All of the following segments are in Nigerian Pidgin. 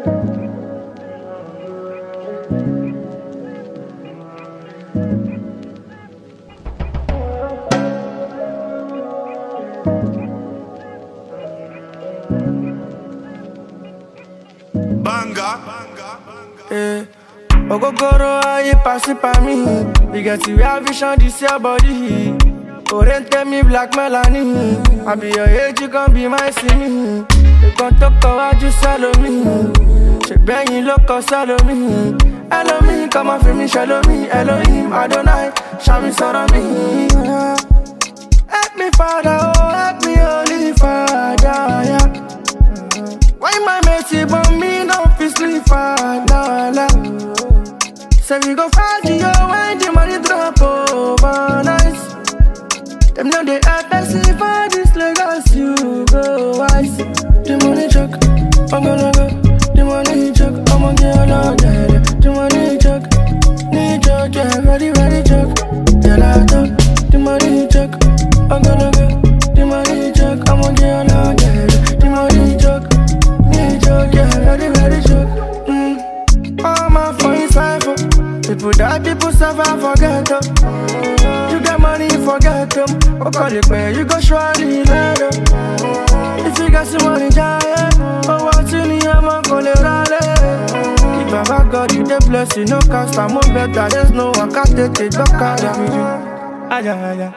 Ogogoro aye pass it by me. You get to real vision, this your body. Oriente me black Melanie. I be your age, you gon' be my simi. You gon' talk about you shallow me. She bang you look shallow me. Hello me, come on for me, shallow me. Elohim, Adonai, show me sorrow me. Help me Father, oh help me Holy Father, yeah. Why my messy but me no feel sleep, Father? Say we go find you when the money drop overnight. Them know they have to see for this Lagos, you go wise. The money chuck, I'm gonna go. The money chuck, I'm gonna get along, yeah. The money chuck, need chuck, yeah. Ready chuck, yeah, I talk. The money chuck, I'm gonna go. The money chuck, I'm gonna get along, yeah. The money chuck, need chuck, yeah. Ready chuck. All my phone cipher. People die, people suffer, forget them. You get money, forget them. Oh, call it where you go surely later. If you got some money, giant. Oh, what's in the I'm call it rally. If I got God, you the bless, you no cast, I'm more better. There's no one can take it, don't call it. Aya,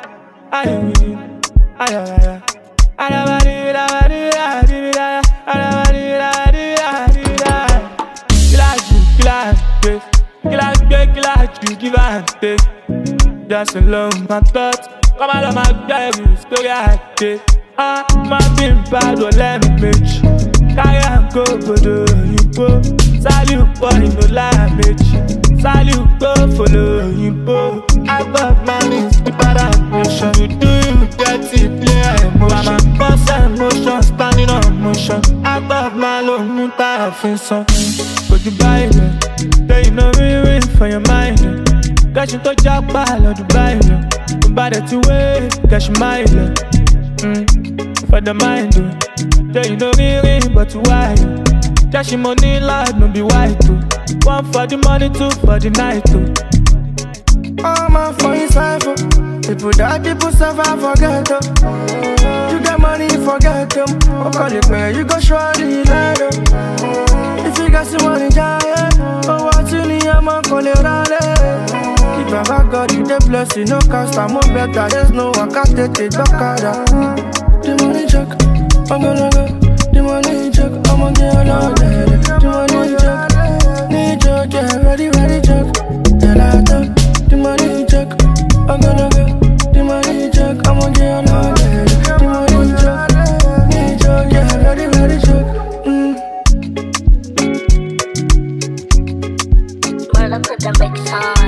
give and take. Just alone, my thoughts. Come out of my baby, story I take. My been bad, well, let me bitch. Carry and go do you go. Salute, boy, no lie, bitch. Salute, go follow you go. I got money, deeper than nation. You do you dirty, play emotion. Boss emotion, standing on motion. I got my low, no time for some. But you buy it, then you know me for your mind. Cash to Japan or Dubai, buy that you way, cash my for the mind, then you know me, but why? Cash money, lad, no be white. One for the money, two for the night. All my phone cipher. People die, people suffer, forget them. You get money, forget them. Oh, call it where you go surely later. If you got some money, giant. Oh, what's in the I'm call it rally. If I got God, you the bless, you no cast, I'm more better. There's no one can take it, don't care. The money chuck, I'm gonna go. The money chuck, I'm gonna get along, yeah. The money chuck, need chuck, yeah. Ready chuck, yeah, I talk. The money chuck, I'm gonna go. The money chuck, I'm gonna get along, yeah. The money chuck, need chuck, yeah. Ready chuck. Well, look at the mix, huh?